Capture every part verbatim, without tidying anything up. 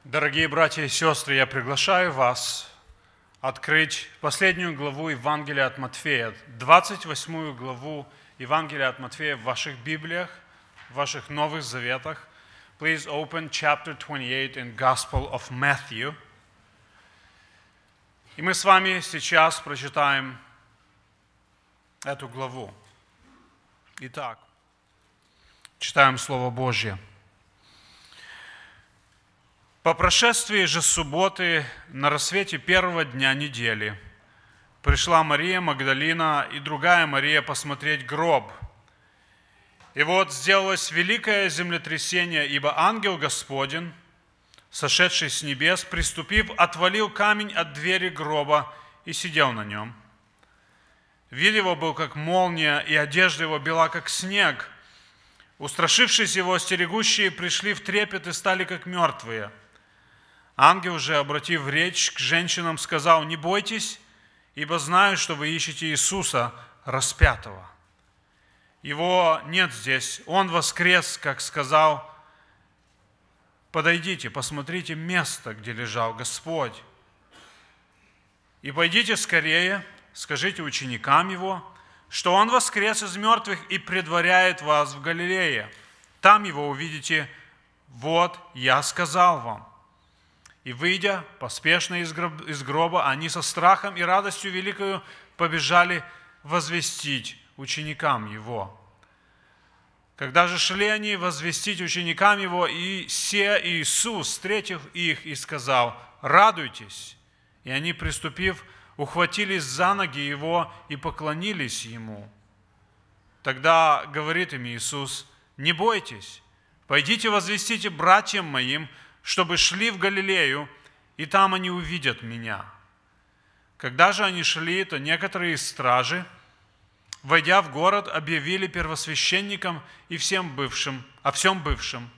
Дорогие братья и сестры, я приглашаю вас открыть последнюю главу Евангелия от Матфея, двадцать восьмую главу Евангелия от Матфея в ваших Библиях, в ваших Новых Заветах. Please open chapter twenty-eight in Gospel of Matthew. И мы с вами сейчас прочитаем эту главу. Итак, читаем Слово Божье. По прошествии же субботы на рассвете первого дня недели пришла Мария Магдалина и другая Мария посмотреть гроб. И вот сделалось великое землетрясение, ибо ангел Господень, сошедший с небес, приступив, отвалил камень от двери гроба и сидел на нем. Вид его был, как молния, и одежда его бела, как снег. Устрашившись его, стерегущие пришли в трепет и стали, как мертвые. Ангел же, обратив речь к женщинам, сказал: «Не бойтесь, ибо знаю, что вы ищете Иисуса распятого. Его нет здесь, Он воскрес, как сказал. Подойдите, посмотрите место, где лежал Господь. И пойдите скорее, скажите ученикам Его, что Он воскрес из мертвых и предваряет вас в Галилее. Там Его увидите. Вот я сказал вам». И, выйдя поспешно из гроба, они со страхом и радостью великою побежали возвестить ученикам Его. Когда же шли они возвестить ученикам Его, и се Иисус, встретив их, и сказал: «Радуйтесь!» И они, приступив, ухватились за ноги Его и поклонились Ему. Тогда говорит им Иисус: «Не бойтесь, пойдите возвестите братьям моим, чтобы шли в Галилею, и там они увидят Меня». Когда же они шли, то некоторые из стражи, войдя в город, объявили первосвященникам и всем бывшим, о всем бывшем.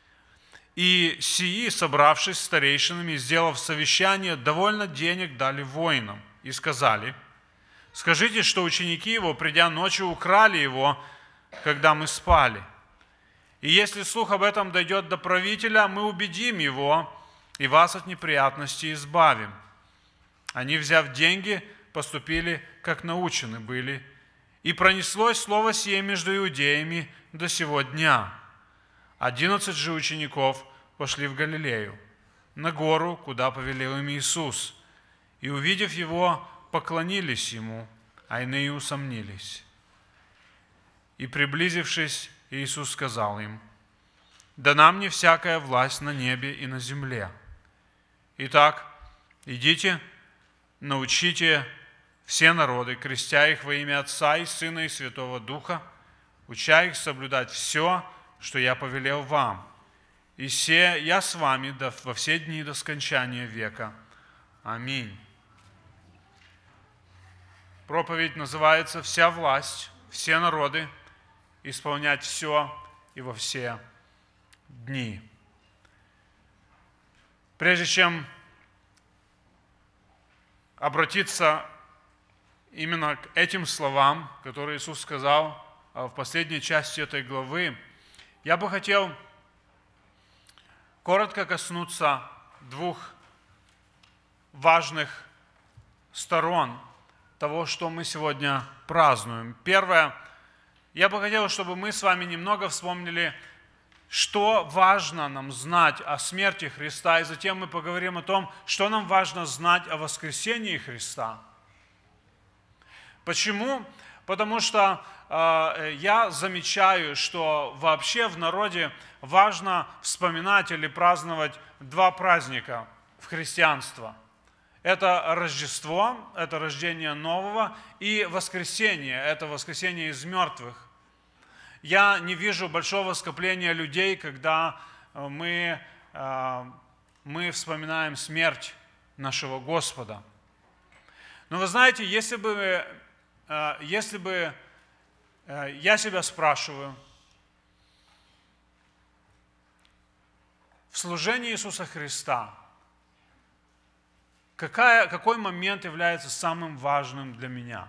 И сии, собравшись с старейшинами, сделав совещание, довольно денег дали воинам и сказали: «Скажите, что ученики Его, придя ночью, украли Его, когда мы спали. И если слух об этом дойдет до правителя, мы убедим его и вас от неприятностей избавим». Они, взяв деньги, поступили, как научены были. И пронеслось слово сие между иудеями до сего дня. Одиннадцать же учеников пошли в Галилею, на гору, куда повелел им Иисус. И, увидев Его, поклонились Ему, а иные усомнились. И, приблизившись, Иисус сказал им: «Дана мне всякая власть на небе и на земле. Итак, идите, научите все народы, крестя их во имя Отца и Сына и Святого Духа, уча их соблюдать все, что я повелел вам. И се я с вами во все дни до скончания века. Аминь». Проповедь называется «Вся власть, все народы, исполнять все и во все дни». Прежде чем обратиться именно к этим словам, которые Иисус сказал в последней части этой главы, я бы хотел коротко коснуться двух важных сторон того, что мы сегодня празднуем. Первое, я бы хотел, чтобы мы с вами немного вспомнили, что важно нам знать о смерти Христа, и затем мы поговорим о том, что нам важно знать о воскресении Христа. Почему? Потому что э, я замечаю, что вообще в народе важно вспоминать или праздновать два праздника в христианстве. Это Рождество, это рождение нового, и воскресение, это воскресение из мертвых. Я не вижу большого скопления людей, когда мы, мы вспоминаем смерть нашего Господа. Но вы знаете, если бы, если бы я себя спрашиваю, в служении Иисуса Христа, Какая, какой момент является самым важным для меня?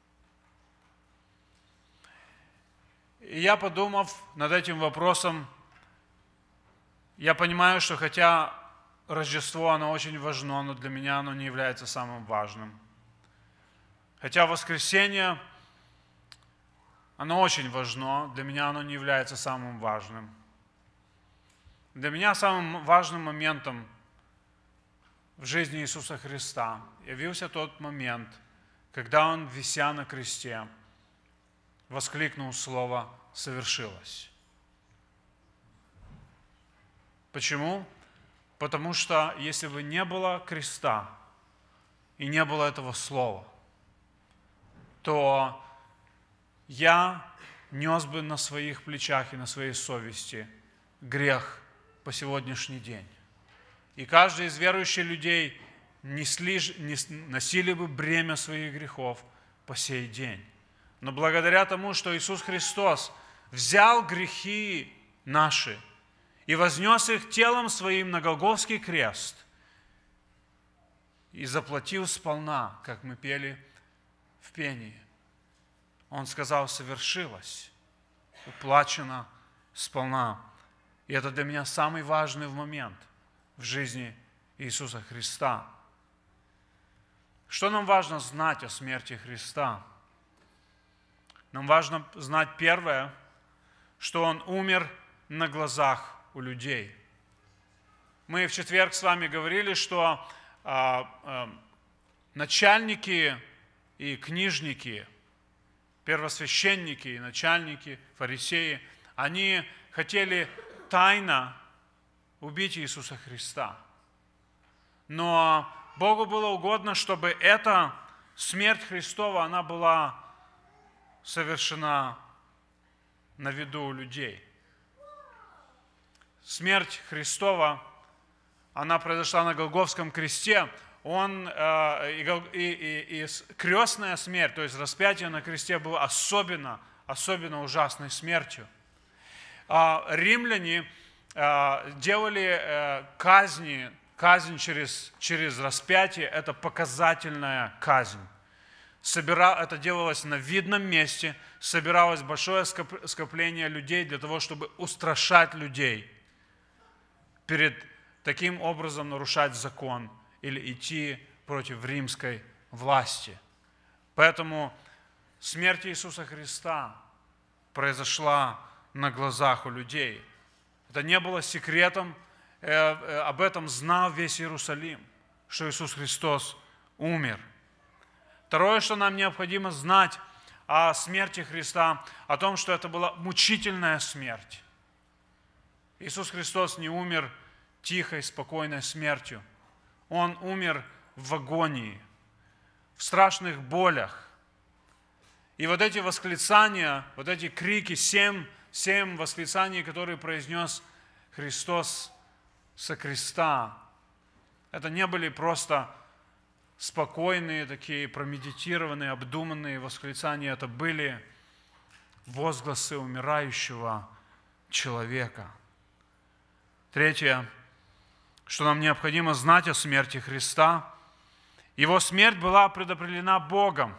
И я, подумав над этим вопросом, я понимаю, что хотя Рождество, оно очень важно, но для меня оно не является самым важным. Хотя воскресенье, оно очень важно, для меня оно не является самым важным. Для меня самым важным моментом в жизни Иисуса Христа явился тот момент, когда Он, вися на кресте, воскликнул слово «совершилось». Почему? Потому что если бы не было креста и не было этого слова, то я нес бы на своих плечах и на своей совести грех по сегодняшний день. И каждый из верующих людей несли, носили бы бремя своих грехов по сей день. Но благодаря тому, что Иисус Христос взял грехи наши и вознес их телом своим на Голгофский крест и заплатил сполна, как мы пели в пении. Он сказал: совершилось, уплачено сполна. И это для меня самый важный момент в жизни Иисуса Христа. Что нам важно знать о смерти Христа? Нам важно знать первое, что Он умер на глазах у людей. Мы в четверг с вами говорили, что а, а, начальники и книжники, первосвященники и начальники, фарисеи, они хотели тайно убить Иисуса Христа. Но Богу было угодно, чтобы эта смерть Христова, она была совершена на виду у людей. Смерть Христова, она произошла на Голгофском кресте. Он, э, и, и, и крестная смерть, то есть распятие на кресте, было особенно, особенно ужасной смертью. А римляне э, делали э, казни, казнь через, через распятие, это показательная казнь. Собира, это делалось на видном месте, собиралось большое скопление людей для того, чтобы устрашать людей, перед таким образом нарушать закон или идти против римской власти. Поэтому смерть Иисуса Христа произошла на глазах у людей. Это не было секретом, об этом знал весь Иерусалим, что Иисус Христос умер. Второе, что нам необходимо знать о смерти Христа, о том, что это была мучительная смерть. Иисус Христос не умер тихой, спокойной смертью. Он умер в агонии, в страшных болях. И вот эти восклицания, вот эти крики, семь, семь восклицаний, которые произнес Христос со креста, это не были просто спокойные, такие промедитированные, обдуманные восклицания, это были возгласы умирающего человека. Третье, что нам необходимо знать о смерти Христа. Его смерть была предопределена Богом.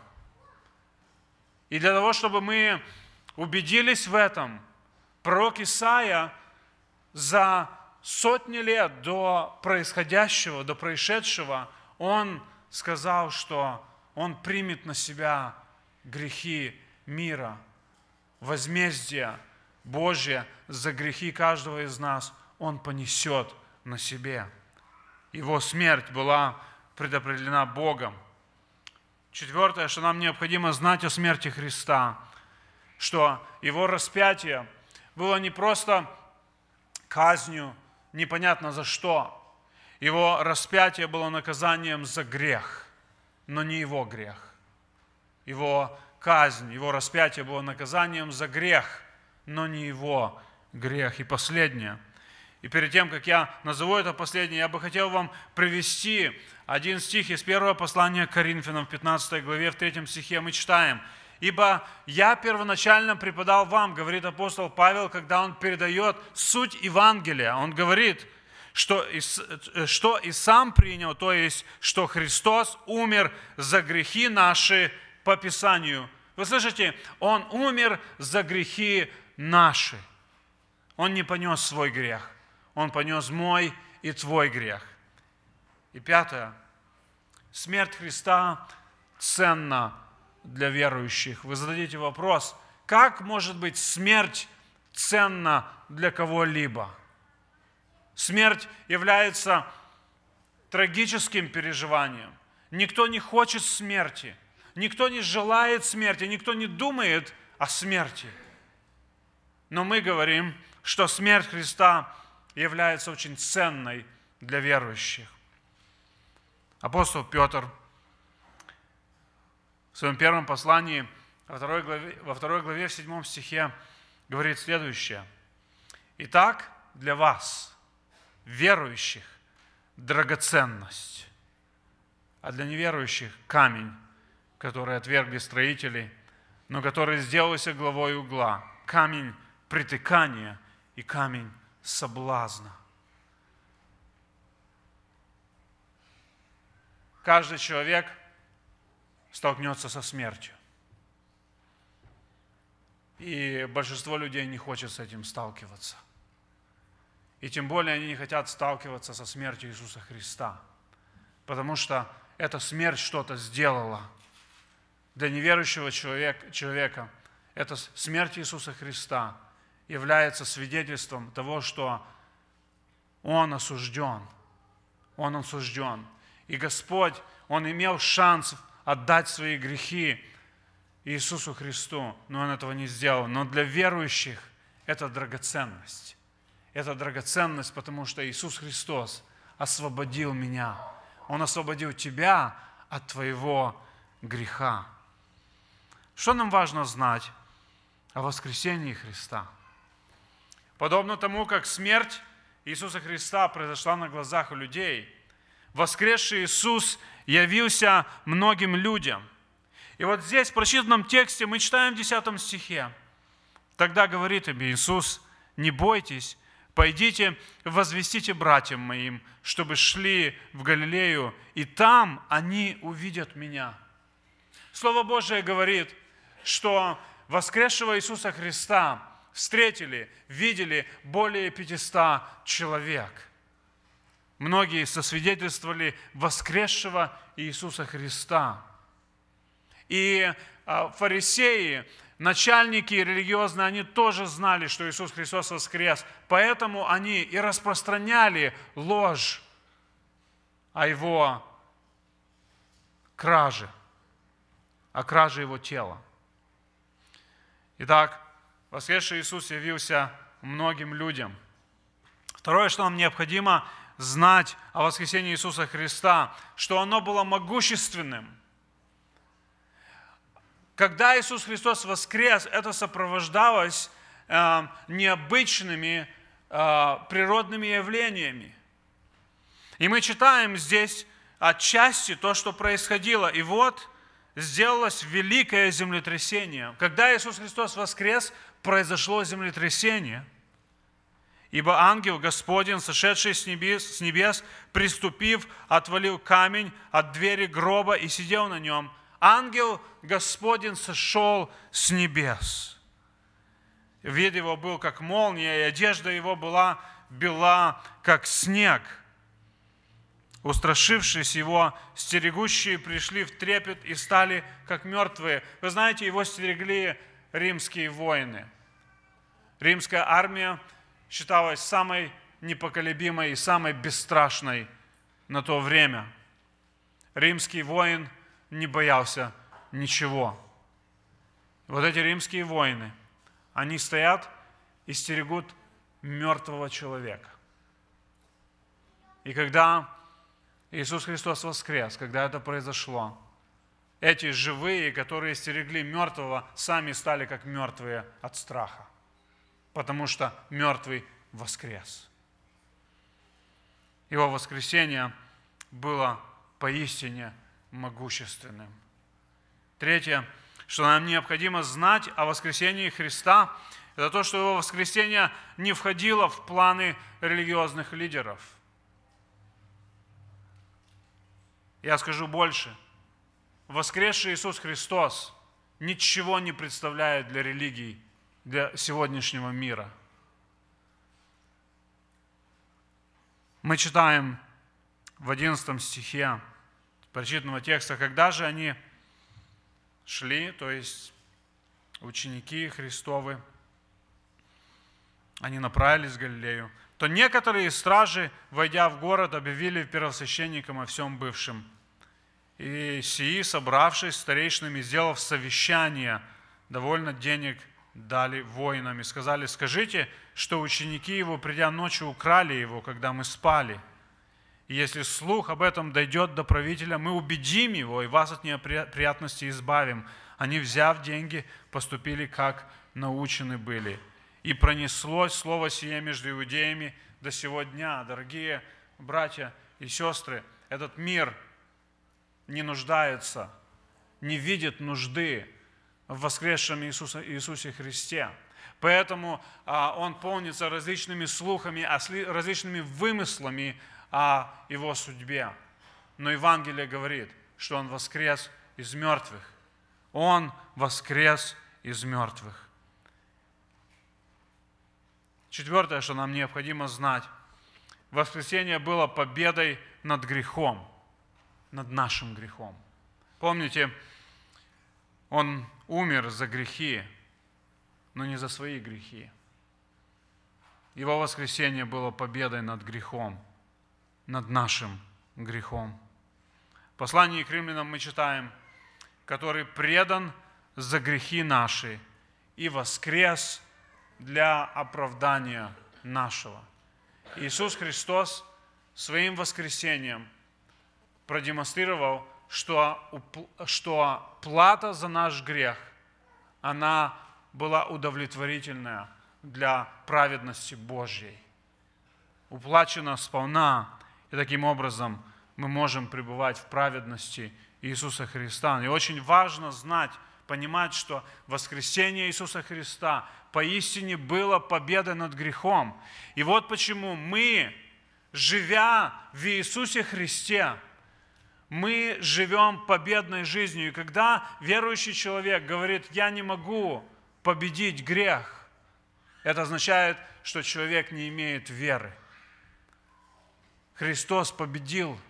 И для того, чтобы мы убедились в этом, пророк Исаия за сотни лет до происходящего, до происшедшего, он сказал, что он примет на себя грехи мира, возмездие Божье за грехи каждого из нас он понесет на себе. Его смерть была предопределена Богом. Четвертое, что нам необходимо знать о смерти Христа, что Его распятие было не просто казнью, непонятно за что. Его распятие было наказанием за грех, но не Его грех. Его казнь, Его распятие было наказанием за грех, но не Его грех. И последнее. И перед тем, как я назову это последнее, я бы хотел вам привести один стих из первого послания к Коринфянам в пятнадцатой главе, в третьем стихе мы читаем. «Ибо я первоначально преподал вам, — говорит апостол Павел, когда он передает суть Евангелия, он говорит, что и, что и сам принял, то есть, что Христос умер за грехи наши по Писанию». Вы слышите, Он умер за грехи наши. Он не понес свой грех. Он понес мой и твой грех. И пятое. Смерть Христа ценна для верующих. Вы зададите вопрос, как может быть смерть ценна для кого-либо? Смерть является трагическим переживанием. Никто не хочет смерти, никто не желает смерти, никто не думает о смерти. Но мы говорим, что смерть Христа является очень ценной для верующих. Апостол Петр в своем первом послании во второй главе, во второй главе в седьмом стихе говорит следующее. «Итак, для вас, верующих, драгоценность, а для неверующих камень, который отвергли строители, но который сделался главой угла, камень притыкания и камень соблазна». Каждый человек столкнется со смертью. И большинство людей не хочет с этим сталкиваться. И тем более они не хотят сталкиваться со смертью Иисуса Христа. Потому что эта смерть что-то сделала. Для неверующего человека, человека эта смерть Иисуса Христа является свидетельством того, что Он осужден. Он осужден. И Господь, Он имел шанс отдать свои грехи Иисусу Христу, но Он этого не сделал. Но для верующих это драгоценность. Это драгоценность, потому что Иисус Христос освободил меня. Он освободил тебя от твоего греха. Что нам важно знать о воскресении Христа? Подобно тому, как смерть Иисуса Христа произошла на глазах у людей, воскресший Иисус явился многим людям. И вот здесь, в прочитанном тексте, мы читаем в десятом стихе. Тогда говорит им Иисус: «Не бойтесь, пойдите, возвестите братьям моим, чтобы шли в Галилею, и там они увидят меня». Слово Божие говорит, что воскресшего Иисуса Христа встретили, видели более пятисот человек. Многие сосвидетельствовали воскресшего Иисуса Христа. И фарисеи, начальники религиозные, они тоже знали, что Иисус Христос воскрес. Поэтому они и распространяли ложь о Его краже, о краже Его тела. Итак, воскресший Иисус явился многим людям. Второе, что нам необходимо знать о воскресении Иисуса Христа, что оно было могущественным. Когда Иисус Христос воскрес, это сопровождалось э, необычными э, природными явлениями. И мы читаем здесь отчасти то, что происходило. И вот сделалось великое землетрясение. Когда Иисус Христос воскрес, произошло землетрясение. Ибо ангел Господень, сошедший с небес, с небес, приступив, отвалил камень от двери гроба и сидел на нем. Ангел Господень сошел с небес. Вид его был как молния, и одежда его была бела, как снег. Устрашившись его, стерегущие пришли в трепет и стали как мертвые. Вы знаете, его стерегли римские воины. Римская армия считалась самой непоколебимой и самой бесстрашной на то время. Римский воин не боялся ничего. Вот эти римские воины, они стоят и стерегут мертвого человека. И когда Иисус Христос воскрес, когда это произошло, эти живые, которые стерегли мертвого, сами стали как мертвые от страха, потому что мертвый воскрес. Его воскресение было поистине могущественным. Третье, что нам необходимо знать о воскресении Христа, это то, что его воскресение не входило в планы религиозных лидеров. Я скажу больше. Воскресший Иисус Христос ничего не представляет для религий, для сегодняшнего мира. Мы читаем в одиннадцатом стихе прочитанного текста, когда же они шли, то есть ученики Христовы, они направились в Галилею, то некоторые из стражи, войдя в город, объявили первосвященникам о всем бывшем. И сии, собравшись с старейшинами, сделав совещание, довольно денег дали воинам и сказали: скажите, что ученики его, придя ночью, украли его, когда мы спали. И если слух об этом дойдет до правителя, мы убедим его и вас от неприятностей избавим. Они, взяв деньги, поступили, как научены были. И пронеслось слово сие между иудеями до сего дня. Дорогие братья и сестры, этот мир не нуждается, не видит нужды в воскресшем Иисусе, Иисусе Христе. Поэтому а, он полнится различными слухами, различными вымыслами о его судьбе. Но Евангелие говорит, что он воскрес из мертвых. Он воскрес из мертвых. Четвертое, что нам необходимо знать. Воскресение было победой над грехом, над нашим грехом. Помните, он умер за грехи, но не за свои грехи. Его воскресение было победой над грехом, над нашим грехом. В послании к римлянам мы читаем: который предан за грехи наши и воскрес для оправдания нашего. Иисус Христос своим воскресением продемонстрировал, что, что плата за наш грех, она была удовлетворительная для праведности Божьей. Уплачена сполна, и таким образом мы можем пребывать в праведности Иисуса Христа. И очень важно знать, понимать, что воскресение Иисуса Христа поистине было победой над грехом. И вот почему мы, живя в Иисусе Христе, мы живем победной жизнью. И когда верующий человек говорит: я не могу победить грех, это означает, что человек не имеет веры. Христос победил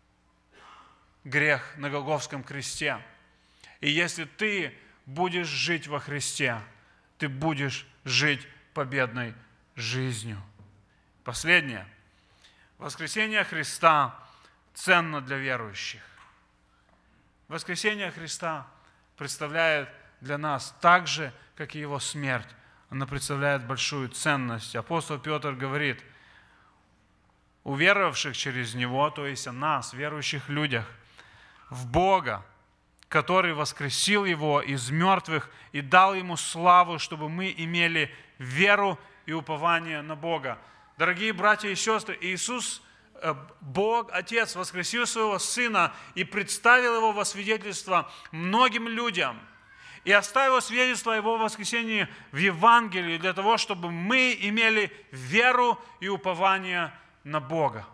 грех на Голгофском кресте. И если ты будешь жить во Христе, ты будешь жить победной жизнью. Последнее. Воскресение Христа ценно для верующих. Воскресение Христа представляет для нас так же, как и Его смерть. Она представляет большую ценность. Апостол Петр говорит: уверовавших через Него, то есть о нас, верующих людях, в Бога, который воскресил Его из мертвых и дал Ему славу, чтобы мы имели веру и упование на Бога. Дорогие братья и сестры, Иисус, Бог, Отец, воскресил Своего Сына и представил Его во свидетельство многим людям. И оставил свидетельство о Его воскресении в Евангелии для того, чтобы мы имели веру и упование на Бога.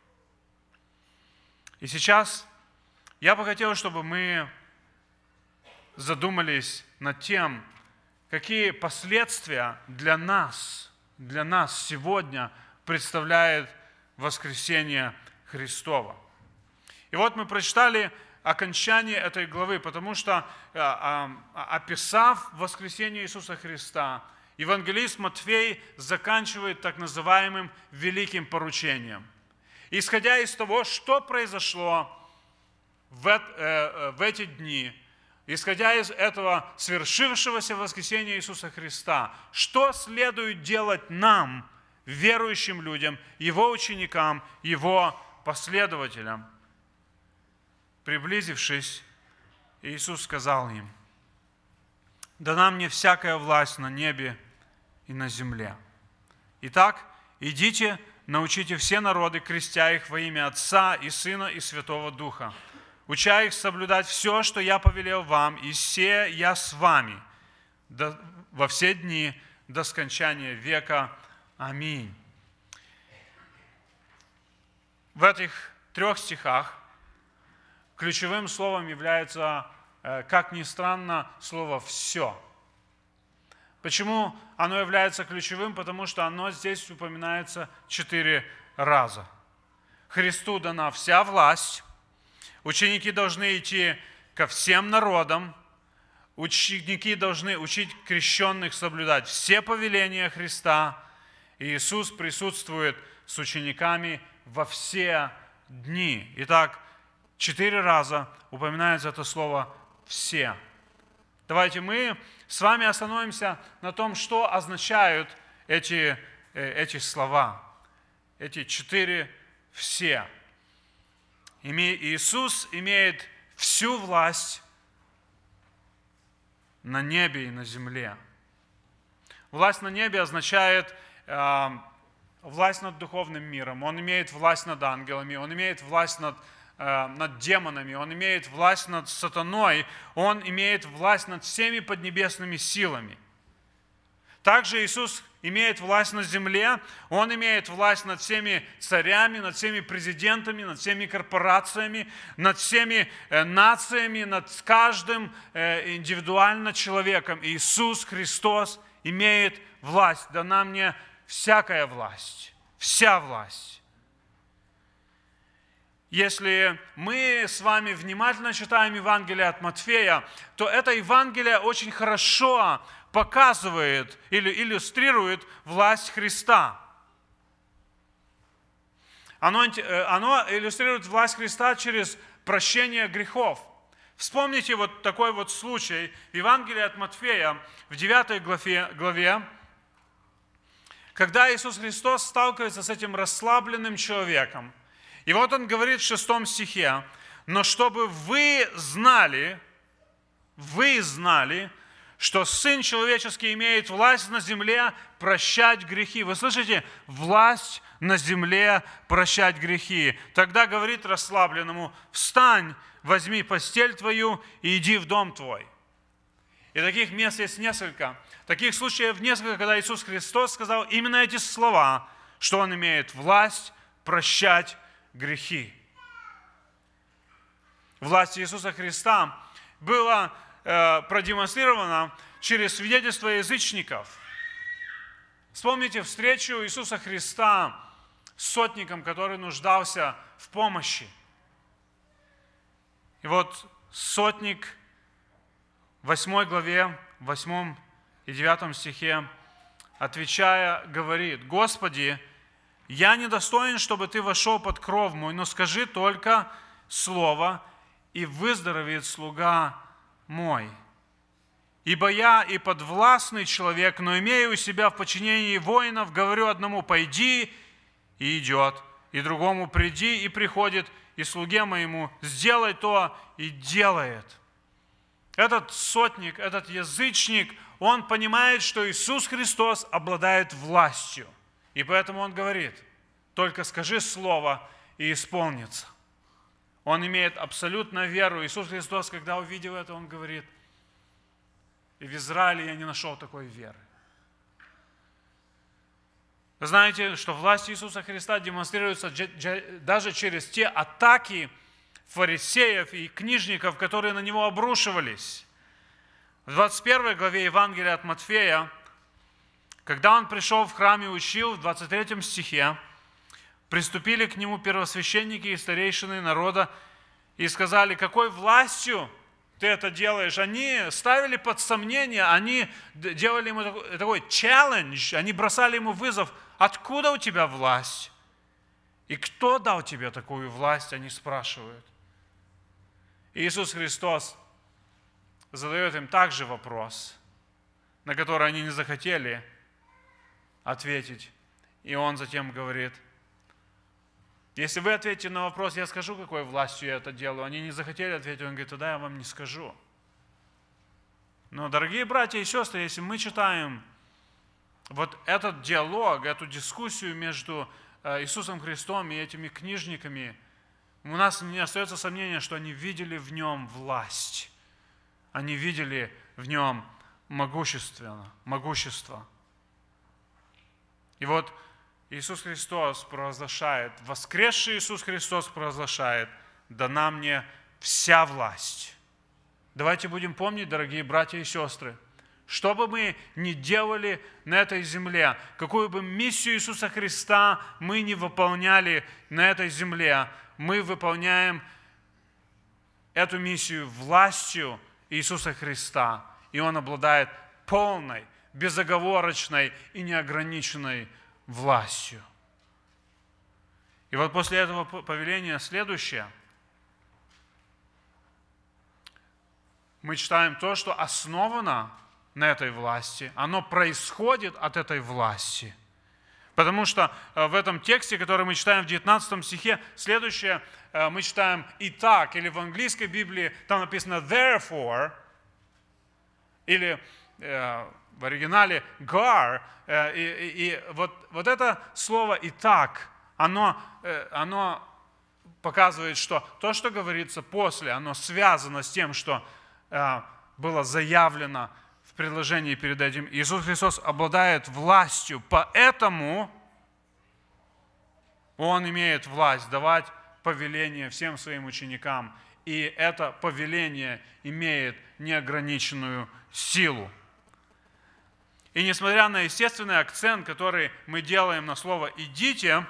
И сейчас я бы хотел, чтобы мы задумались над тем, какие последствия для нас, для нас сегодня представляет воскресение Христово. И вот мы прочитали окончание этой главы, потому что, описав воскресение Иисуса Христа, евангелист Матфей заканчивает так называемым великим поручением. Исходя из того, что произошло в, в эти дни, исходя из этого свершившегося воскресения Иисуса Христа, что следует делать нам, верующим людям, Его ученикам, Его последователям? Приблизившись, Иисус сказал им: «Дана мне всякая власть на небе и на земле. Итак, идите, научите все народы, крестя их во имя Отца и Сына и Святого Духа, уча их соблюдать все, что я повелел вам, и се я с вами до, во все дни до скончания века. Аминь». В этих трех стихах ключевым словом является, как ни странно, слово «все». Почему оно является ключевым? Потому что оно здесь упоминается четыре раза. Христу дана вся власть. Ученики должны идти ко всем народам. Ученики должны учить крещенных соблюдать все повеления Христа. И Иисус присутствует с учениками во все дни. Итак, четыре раза упоминается это слово «все». Давайте мы с вами остановимся на том, что означают эти, эти слова, эти четыре «все». Иисус имеет всю власть на небе и на земле. Власть на небе означает э, власть над духовным миром. Он имеет власть над ангелами, он имеет власть над, э, над демонами, он имеет власть над сатаной, он имеет власть над всеми поднебесными силами. Также Иисус имеет власть на земле, Он имеет власть над всеми царями, над всеми президентами, над всеми корпорациями, над всеми нациями, над каждым индивидуально человеком. Иисус Христос имеет власть, дана мне всякая власть, вся власть. Если мы с вами внимательно читаем Евангелие от Матфея, то это Евангелие очень хорошо показывает или иллюстрирует власть Христа. Оно, оно иллюстрирует власть Христа через прощение грехов. Вспомните вот такой вот случай в Евангелии от Матфея, в девятой главе, главе, когда Иисус Христос сталкивается с этим расслабленным человеком. И вот Он говорит в шестом стихе: «Но чтобы вы знали, вы знали, что Сын Человеческий имеет власть на земле прощать грехи». Вы слышите? Власть на земле прощать грехи. Тогда говорит расслабленному: «Встань, возьми постель твою и иди в дом твой». И таких мест есть несколько. Таких случаев несколько, когда Иисус Христос сказал именно эти слова, что Он имеет власть прощать грехи. Власть Иисуса Христа была продемонстрировано через свидетельство язычников. Вспомните встречу Иисуса Христа с сотником, который нуждался в помощи. И вот сотник в восьмой главе, в восьмом и девятом стихе, отвечая, говорит: «Господи, я недостоин, чтобы Ты вошел под кров мой, но скажи только слово, и выздоровеет слуга мой. Ибо я и подвластный человек, но имею у себя в подчинении воинов, говорю одному: пойди, и идет, и другому: приди, и приходит, и слуге моему: сделай то, и делает». Этот сотник, этот язычник, он понимает, что Иисус Христос обладает властью. И поэтому он говорит: только скажи слово, и исполнится. Он имеет абсолютную веру. Иисус Христос, когда увидел это, Он говорит: и в Израиле я не нашел такой веры. Вы знаете, что власть Иисуса Христа демонстрируется даже через те атаки фарисеев и книжников, которые на Него обрушивались. В двадцать первой главе Евангелия от Матфея, когда Он пришел в храм и учил, в двадцать третьем стихе, приступили к Нему первосвященники и старейшины народа и сказали: какой властью Ты это делаешь? Они ставили под сомнение, они делали Ему такой челлендж, они бросали Ему вызов: откуда у Тебя власть? И кто дал Тебе такую власть? Они спрашивают. И Иисус Христос задает им также вопрос, на который они не захотели ответить. И Он затем говорит: если вы ответите на вопрос, я скажу, какой властью я это делаю. Они не захотели ответить, Он говорит: тогда я вам не скажу. Но, дорогие братья и сестры, если мы читаем вот этот диалог, эту дискуссию между Иисусом Христом и этими книжниками, у нас не остается сомнения, что они видели в Нем власть. Они видели в Нем могущественно, могущество. И вот Иисус Христос провозглашает, воскресший Иисус Христос провозглашает: дана мне вся власть. Давайте будем помнить, дорогие братья и сестры, Что бы мы ни делали на этой земле, какую бы миссию Иисуса Христа мы не выполняли на этой земле, мы выполняем эту миссию властью Иисуса Христа. И Он обладает полной, безоговорочной и неограниченной властью. И вот после этого повеления следующее. Мы читаем то, что основано на этой власти, оно происходит от этой власти. Потому что в этом тексте, который мы читаем в девятнадцатом стихе, следующее мы читаем «итак», или в английской Библии там написано «therefore», или в оригинале «gar», и, и, и вот, вот это слово «итак», оно, оно показывает, что то, что говорится после, оно связано с тем, что было заявлено в предложении перед этим. Иисус Христос обладает властью, поэтому Он имеет власть давать повеление всем своим ученикам. И это повеление имеет неограниченную силу. И несмотря на естественный акцент, который мы делаем на слово «идите»,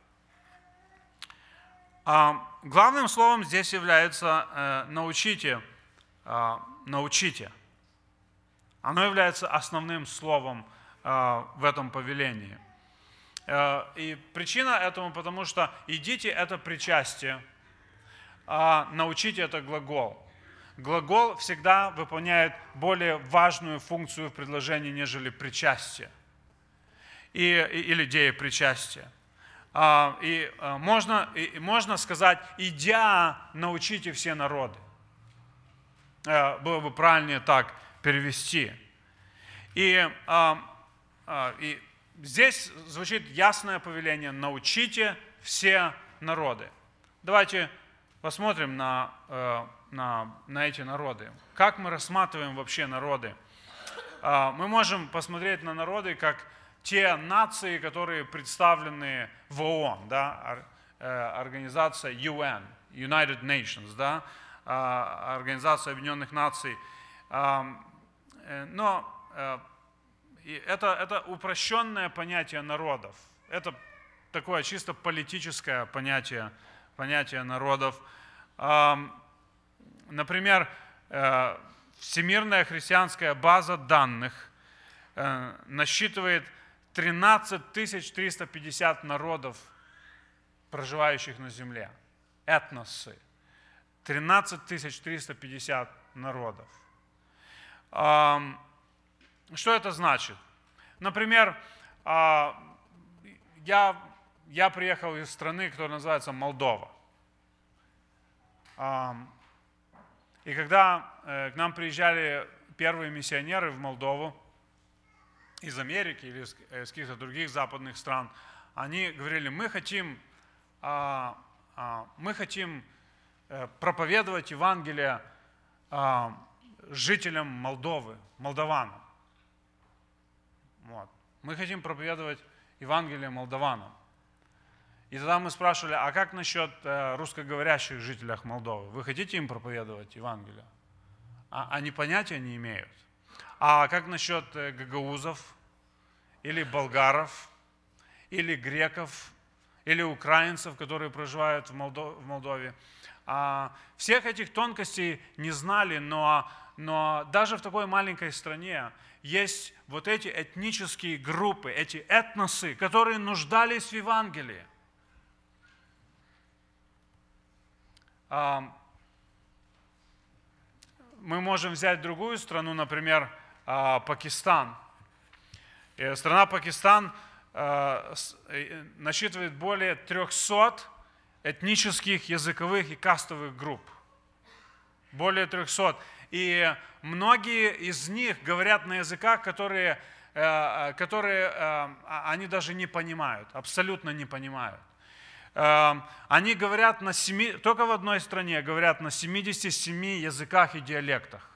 главным словом здесь является «научите», «научите». Оно является основным словом в этом повелении. И причина этому, потому что «идите» – это причастие, а «научите» – это глагол. Глагол всегда выполняет более важную функцию в предложении, нежели причастие и, или деепричастие. И можно, и можно сказать «идя, научите все народы». Было бы правильнее так перевести. И, и здесь звучит ясное повеление «научите все народы». Давайте посмотрим на, на, на эти народы. Как мы рассматриваем вообще народы? Мы можем посмотреть на народы как те нации, которые представлены в ООН, да, организация ю эн, United Nations, да, Организация Объединенных Наций. Но это, это упрощенное понятие народов. Это такое чисто политическое понятие, понятие народов. Например, Всемирная христианская база данных насчитывает тринадцать тысяч триста пятьдесят народов, проживающих на земле. Этносы. тринадцать тысяч триста пятьдесят народов. Что это значит? Например, я, я приехал из страны, которая называется Молдова. И когда к нам приезжали первые миссионеры в Молдову из Америки или из каких-то других западных стран, они говорили, мы хотим, мы хотим проповедовать Евангелие жителям Молдовы, молдаванам. Вот. Мы хотим проповедовать Евангелие молдаванам. И тогда мы спрашивали, а как насчет русскоговорящих жителей Молдовы? Вы хотите им проповедовать Евангелие? А они понятия не имеют. А как насчет гагаузов, или болгаров, или греков, или украинцев, которые проживают в Молдове? А всех этих тонкостей не знали, но, но даже в такой маленькой стране есть вот эти этнические группы, эти этносы, которые нуждались в Евангелии. Мы можем взять другую страну, например, Пакистан. Страна Пакистан насчитывает более трехсот этнических, языковых и кастовых групп. Более трехсот. И многие из них говорят на языках, которые, которые они даже не понимают, абсолютно не понимают. Они говорят на семи, только в одной стране говорят на семидесяти семи языках и диалектах.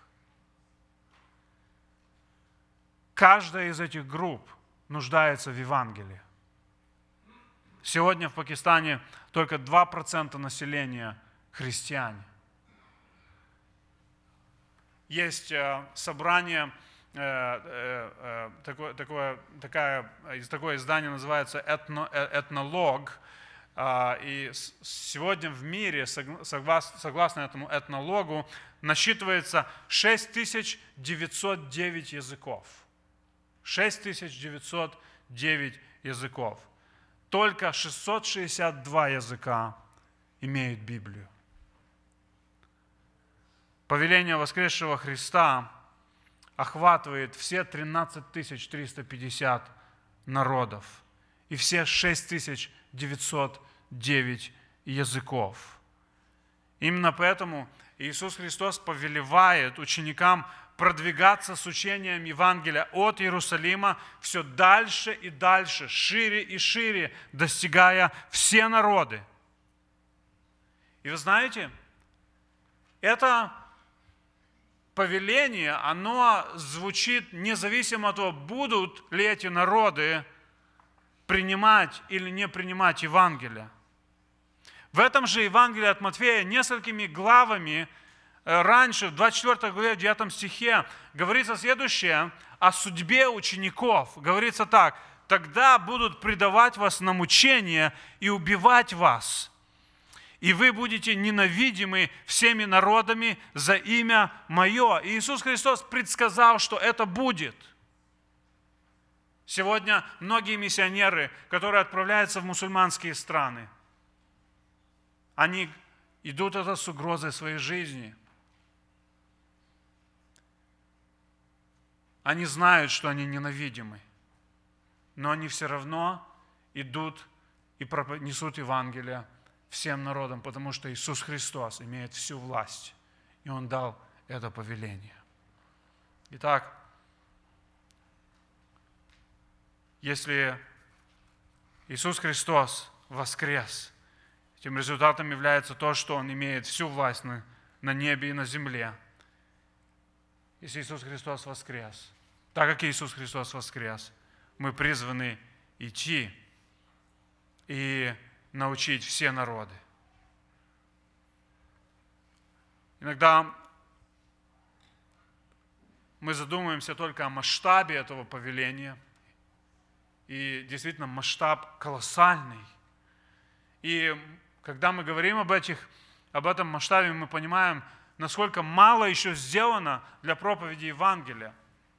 Каждая из этих групп нуждается в Евангелии. Сегодня в Пакистане только два процента населения христиане. Есть собрание такое, такое, такая, такое издание называется «Этно, «Этнолог». И сегодня в мире, согласно, согласно этому этнологу, насчитывается шесть тысяч девятьсот девять языков. шесть тысяч девятьсот девять языков. Только шестьсот шестьдесят два языка имеют Библию. Повеление воскресшего Христа охватывает все тринадцать тысяч триста пятьдесят народов и все шесть тысяч девятьсот девять языков. Именно поэтому Иисус Христос повелевает ученикам продвигаться с учением Евангелия от Иерусалима все дальше и дальше, шире и шире, достигая все народы. И вы знаете, это повеление, оно звучит независимо от того, будут ли эти народы принимать или не принимать Евангелие. В этом же Евангелии от Матфея несколькими главами раньше, в двадцать четвёртой главе, в девятом стихе, говорится следующее о судьбе учеников. Говорится так: «Тогда будут предавать вас на мучение и убивать вас, и вы будете ненавидимы всеми народами за имя Мое». И Иисус Христос предсказал, что это будет. Сегодня многие миссионеры, которые отправляются в мусульманские страны, они идут это с угрозой своей жизни. Они знают, что они ненавидимы, но они все равно идут и несут Евангелие всем народам, потому что Иисус Христос имеет всю власть, и Он дал это повеление. Итак, если Иисус Христос воскрес, этим результатом является то, что Он имеет всю власть на, на небе и на земле. Если Иисус Христос воскрес, так как Иисус Христос воскрес, мы призваны идти и научить все народы. Иногда мы задумываемся только о масштабе этого повеления, и действительно масштаб колоссальный. И когда мы говорим об, этих, об этом масштабе, мы понимаем, насколько мало еще сделано для проповеди Евангелия.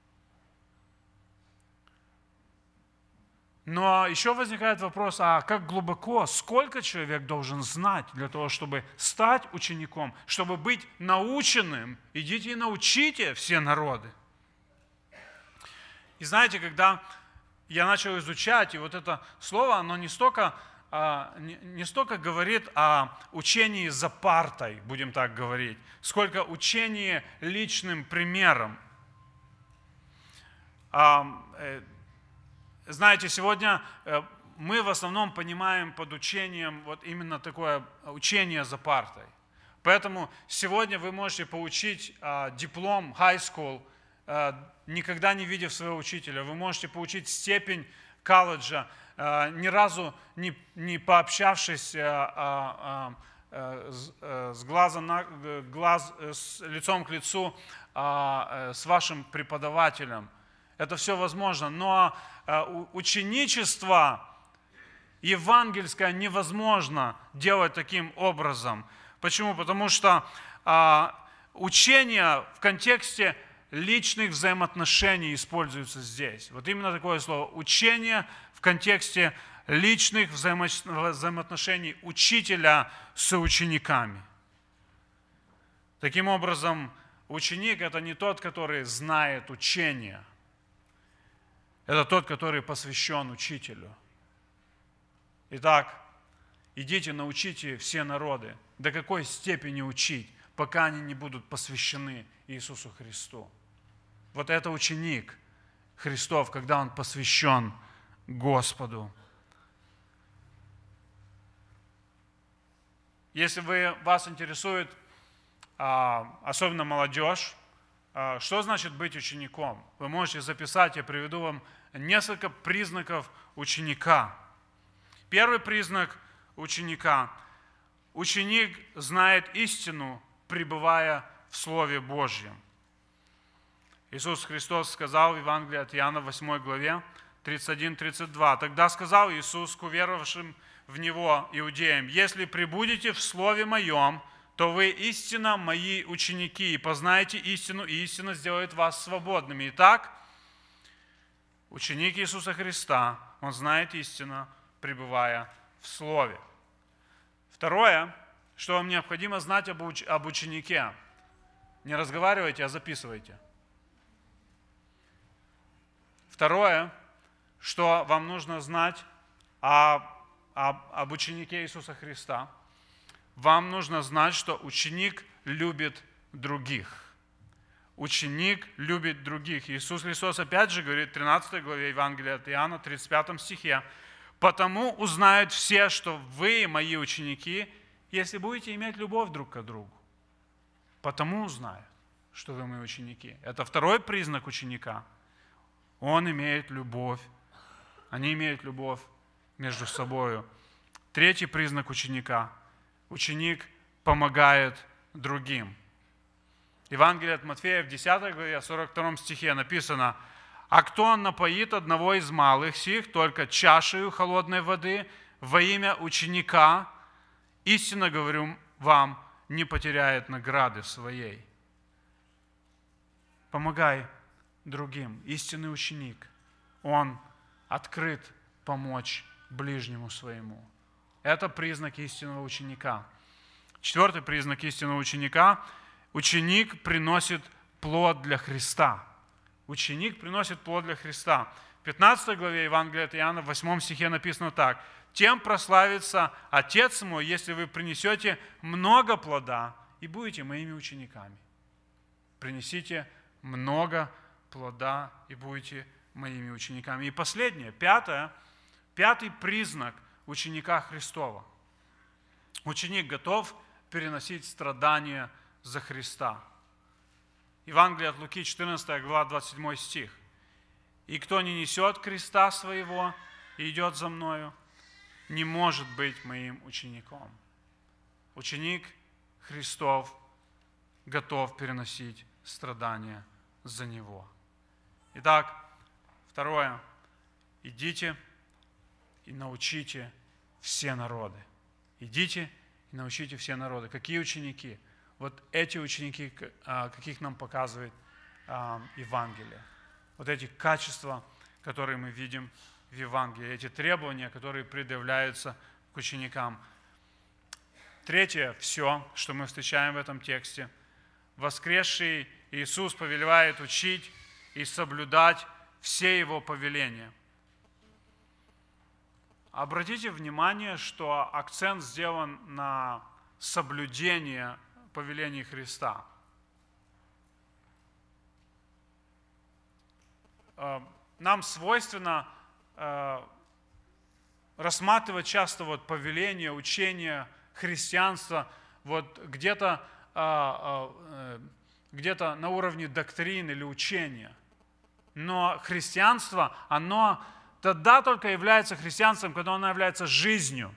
Но еще возникает вопрос, а как глубоко, сколько человек должен знать для того, чтобы стать учеником, чтобы быть наученным? Идите и научите все народы. И знаете, когда я начал изучать, и вот это слово, оно не столько, не столько говорит о учении за партой, будем так говорить, сколько учении личным примером. Знаете, сегодня мы в основном понимаем под учением вот именно такое учение за партой. Поэтому сегодня вы можете получить диплом high school, никогда не видев своего учителя. Вы можете получить степень колледжа, ни разу не, не пообщавшись а, а, а, с, глаза на, глаз, с лицом к лицу а, с вашим преподавателем. Это все возможно, но ученичество евангельское невозможно делать таким образом. Почему? Потому что учение в контексте личных взаимоотношений используется здесь. Вот именно такое слово. Учение в контексте личных взаимоотношений учителя с учениками. Таким образом, ученик – это не тот, который знает учение. Это тот, который посвящен учителю. Итак, идите, научите все народы. До какой степени учить, пока они не будут посвящены Иисусу Христу. Вот это ученик Христов, когда он посвящен Господу. Если вы, вас интересует, особенно молодежь, что значит быть учеником? Вы можете записать, я приведу вам несколько признаков ученика. Первый признак ученика. Ученик знает истину, пребывая в Слове Божьем. Иисус Христос сказал в Евангелии от Иоанна в восьмой главе, тридцать один тридцать два. «Тогда сказал Иисус к уверовавшим в Него иудеям: если пребудете в Слове Моем, то вы истинно Мои ученики, и познаете истину, и истина сделает вас свободными». Итак, ученик Иисуса Христа, он знает истину, пребывая в Слове. Второе, что вам необходимо знать об, уч- об ученике. Не разговаривайте, а записывайте. Второе, что вам нужно знать об, об, об ученике Иисуса Христа. Вам нужно знать, что ученик любит других. Ученик любит других. Иисус Христос опять же говорит в тринадцатой главе Евангелия от Иоанна, тридцать пятом стихе: «Потому узнают все, что вы мои ученики, если будете иметь любовь друг к другу». Потому узнают, что вы мои ученики. Это второй признак ученика. Он имеет любовь. Они имеют любовь между собой. Третий признак ученика. Ученик помогает другим. Евангелие от Матфея в десятой главе, сорок втором стихе написано: «А кто напоит одного из малых сих только чашею холодной воды во имя ученика, истинно говорю вам, не потеряет награды своей». Помогай другим. Истинный ученик, он открыт помочь ближнему своему. Это признак истинного ученика. Четвертый признак истинного ученика: ученик приносит плод для Христа. Ученик приносит плод для Христа. В пятнадцатой главе Евангелия от Иоанна, в восьмом стихе написано так: «Тем прославится Отец мой, если вы принесете много плода и будете моими учениками». Принесите много плода и будете моими учениками. И последнее, пятое, пятый признак ученика Христова. Ученик готов переносить страдания за Христа. Евангелие от Луки, четырнадцатая глава, двадцать седьмой стих. «И кто не несет креста своего и идет за мною, не может быть моим учеником». Ученик Христов готов переносить страдания за Него. Итак, второе. Идите и научите все народы. Идите и научите все народы. Какие ученики? Вот эти ученики, каких нам показывает Евангелие. Вот эти качества, которые мы видим в Евангелии, эти требования, которые предъявляются к ученикам. Третье, все, что мы встречаем в этом тексте. Воскресший Иисус повелевает учить и соблюдать все Его повеления. Обратите внимание, что акцент сделан на соблюдение повелений Христа. Нам свойственно рассматривать часто вот повеления, учения, христианства вот где-то где-то на уровне доктрин или учения. Но христианство, оно тогда только является христианством, когда оно является жизнью.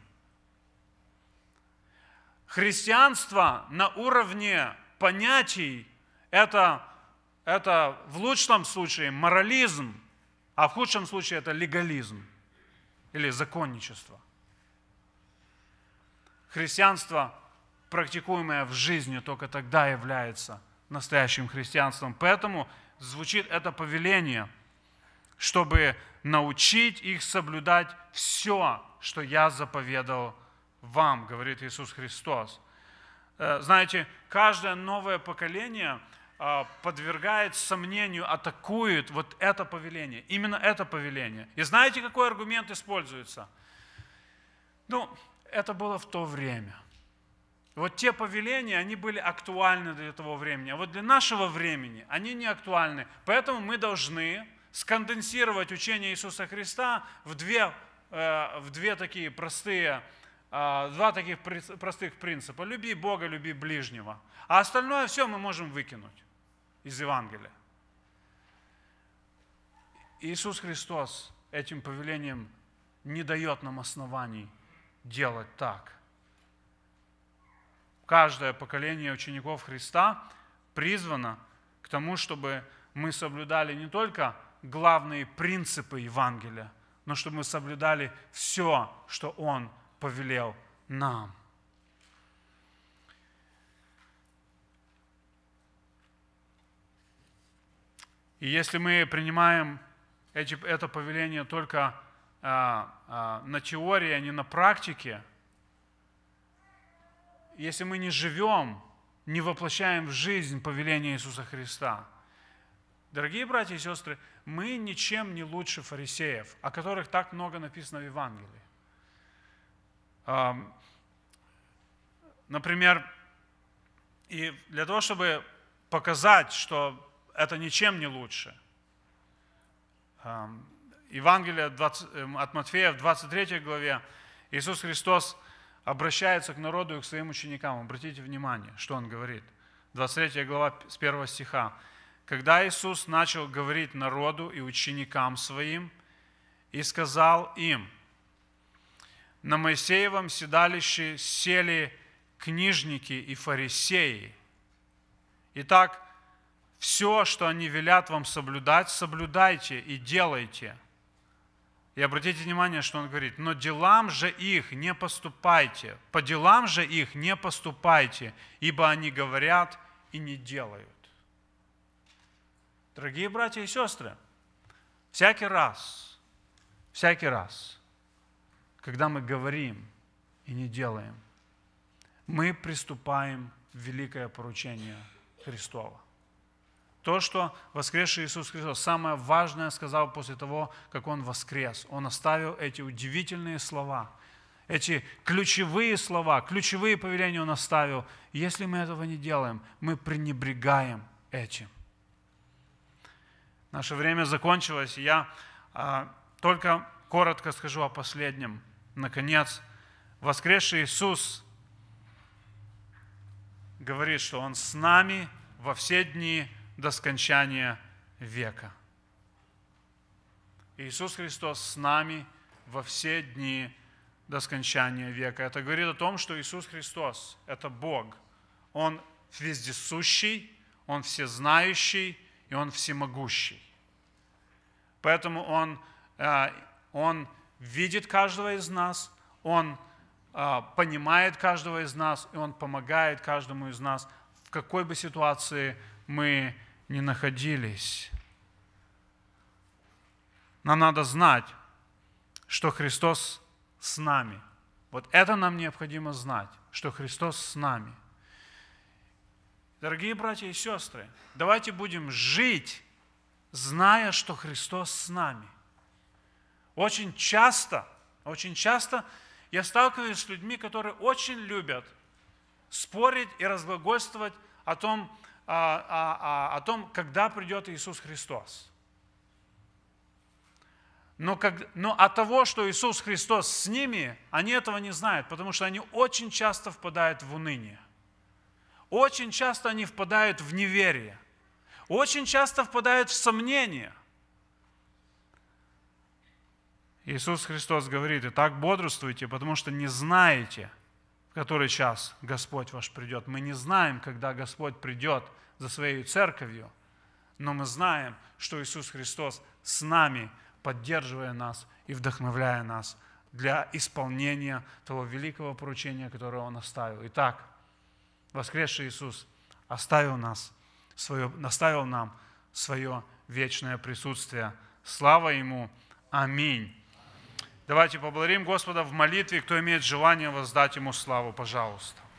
Христианство на уровне понятий это, это в лучшем случае морализм, а в худшем случае это легализм или законничество. Христианство, практикуемое в жизни, только тогда является настоящим христианством. Поэтому звучит это повеление, чтобы научить их соблюдать все, что я заповедал вам, говорит Иисус Христос. Знаете, каждое новое поколение подвергает сомнению, атакует вот это повеление, именно это повеление. И знаете, какой аргумент используется? Ну, это было в то время. Вот те повеления, они были актуальны для того времени, а вот для нашего времени они не актуальны. Поэтому мы должны сконденсировать учение Иисуса Христа в две, в две такие простые, два таких простых принципа. Люби Бога, люби ближнего. А остальное все мы можем выкинуть из Евангелия. Иисус Христос этим повелением не дает нам оснований делать так. Каждое поколение учеников Христа призвано к тому, чтобы мы соблюдали не только главные принципы Евангелия, но чтобы мы соблюдали все, что Он повелел нам. И если мы принимаем эти, это повеление только а, а, на теории, а не на практике, если мы не живем, не воплощаем в жизнь повеление Иисуса Христа, дорогие братья и сестры, мы ничем не лучше фарисеев, о которых так много написано в Евангелии. Например, и для того, чтобы показать, что это ничем не лучше, Евангелие от Матфея в двадцать третьей главе Иисус Христос обращается к народу и к своим ученикам. Обратите внимание, что Он говорит. двадцать третья глава с первого стиха. «Когда Иисус начал говорить народу и ученикам Своим, и сказал им: на Моисеевом седалище сели книжники и фарисеи. Итак, все, что они велят вам соблюдать, соблюдайте и делайте». И обратите внимание, что Он говорит: но делам же их не поступайте, по делам же их не поступайте, ибо они говорят и не делают. Дорогие братья и сестры, всякий раз, всякий раз, когда мы говорим и не делаем, мы приступаем в великое поручение Христово. То, что воскресший Иисус Христос, самое важное сказал после того, как Он воскрес. Он оставил эти удивительные слова, эти ключевые слова, ключевые повеления Он оставил. Если мы этого не делаем, мы пренебрегаем этим. Наше время закончилось, и я а, только коротко скажу о последнем. Наконец, воскресший Иисус говорит, что Он с нами во все дни до скончания века. Иисус Христос с нами во все дни до скончания века. Это говорит о том, что Иисус Христос – это Бог. Он вездесущий, Он всезнающий и Он всемогущий. Поэтому Он, Он видит каждого из нас, Он понимает каждого из нас, и Он помогает каждому из нас, в какой бы ситуации мы ни находились. Нам надо знать, что Христос с нами. Вот это нам необходимо знать, что Христос с нами. Дорогие братья и сестры, давайте будем жить, зная, что Христос с нами. Очень часто, очень часто я сталкиваюсь с людьми, которые очень любят спорить и разглагольствовать о том, о, о, о том, когда придет Иисус Христос. Но, как, но от того, что Иисус Христос с ними, они этого не знают, потому что они очень часто впадают в уныние. Очень часто они впадают в неверие. Очень часто впадают в сомнения. Иисус Христос говорит: «Итак, бодрствуйте, потому что не знаете, в который час Господь ваш придет». Мы не знаем, когда Господь придет за Своей церковью, но мы знаем, что Иисус Христос с нами, поддерживая нас и вдохновляя нас для исполнения того великого поручения, которое Он оставил. Итак, воскресший Иисус оставил нас, свое, оставил нам свое вечное присутствие. Слава Ему! Аминь! Давайте поблагодарим Господа в молитве. Кто имеет желание воздать Ему славу, пожалуйста.